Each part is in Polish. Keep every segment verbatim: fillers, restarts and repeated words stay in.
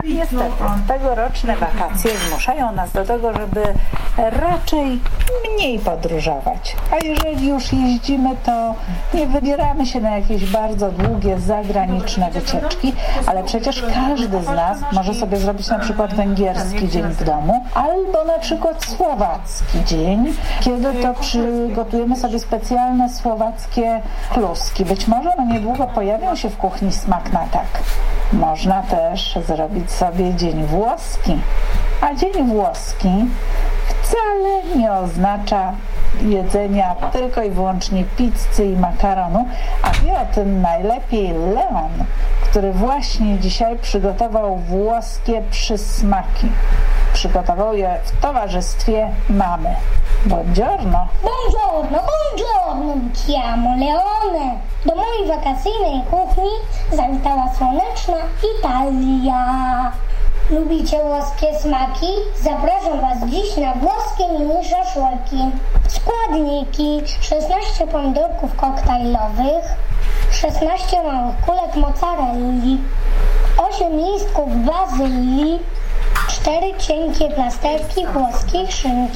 Niestety, tegoroczne wakacje zmuszają nas do tego, żeby raczej mniej podróżować. A jeżeli już jeździmy, to nie wybieramy się na jakieś bardzo długie, zagraniczne wycieczki, ale przecież każdy z nas może sobie zrobić na przykład węgierski dzień w domu, albo na przykład słowacki dzień, kiedy to przygotujemy sobie specjalne słowackie kluski. Być może no niedługo pojawią się w kuchni Smak na tak. Można też zrobić sobie dzień włoski. A dzień włoski wcale nie oznacza jedzenia tylko i wyłącznie pizzy i makaronu, a wie o tym najlepiej Leon, który właśnie dzisiaj przygotował włoskie przysmaki. Przygotował je w towarzystwie mamy. Buongiorno! Buongiorno, buongiorno, chiamo Leone. Do mojej wakacyjnej kuchni zawitała słoneczna Italia. Lubicie włoskie smaki? Zapraszam Was dziś na włoskie mini szaszłyki. Składniki: szesnaście pomidorków koktajlowych, szesnaście małych kulek mozzarelli, osiem listków bazylii, cztery cienkie plasterki włoskiej szynki.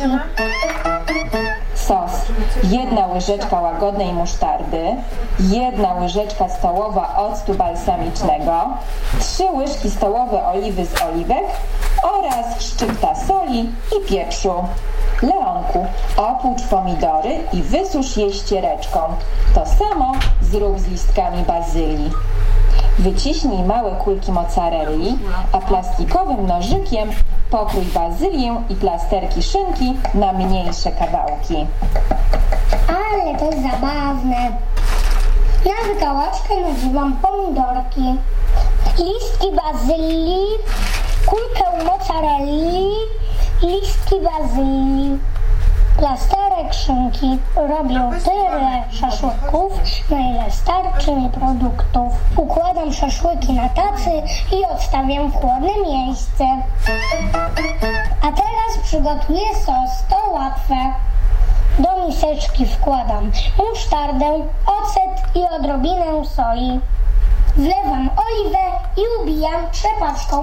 Sos: jedna łyżeczka łagodnej musztardy, jedna łyżeczka stołowa octu balsamicznego, trzy łyżki stołowe oliwy z oliwek oraz szczypta soli i pieprzu. Leonku, opłucz pomidory i wysusz je ściereczką. To samo zrób z listkami bazylii. Wyciśnij małe kulki mozzarelli, a plastikowym nożykiem pokrój bazylię i plasterki szynki na mniejsze kawałki. Ale to zabawne. Na wykałaczkę nadziewam pomidorki, listki bazylii, kulkę mozzarelli, listki bazylii, plasterek szynki. Robię tyle szaszłyków, na ile starczy mi produktów. Układam szaszłyki na tacy i odstawiam w chłodne miejsce. A teraz przygotuję sos, to łatwe. Do miseczki wkładam musztardę, ocet i odrobinę soli. Wlewam oliwę i ubijam trzepaczką.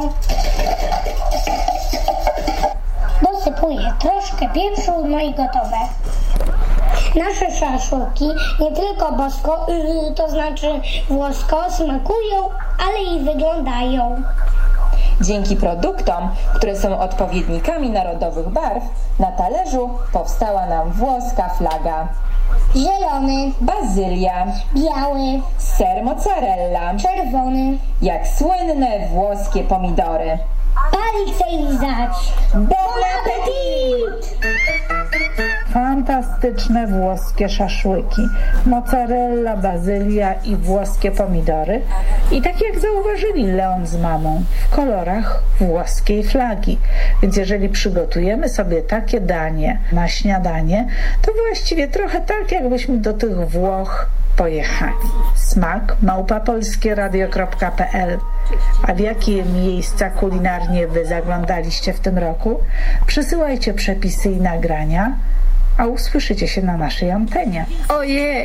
Dosypuję troszkę pieprzu, no i gotowe. Nasze szaszłyki nie tylko bosko, yy, to znaczy włosko smakują, ale i wyglądają. Dzięki produktom, które są odpowiednikami narodowych barw, na talerzu powstała nam włoska flaga. Zielony, Bazylia, biały, ser mozzarella, czerwony. jak słynne włoskie pomidory. Palice lizać. Bon appetit! Fantastyczne włoskie szaszłyki, mozzarella, bazylia i włoskie pomidory. I tak jak zauważyli Leon z mamą, w kolorach włoskiej flagi. Więc jeżeli przygotujemy sobie takie danie na śniadanie, to właściwie trochę tak, jakbyśmy do tych Włoch pojechali. Smak małpa polskie radio kropka pe el. A w jakie miejsca kulinarnie Wy zaglądaliście w tym roku? Przysyłajcie przepisy i nagrania, a usłyszycie się na naszej antenie. Ojej!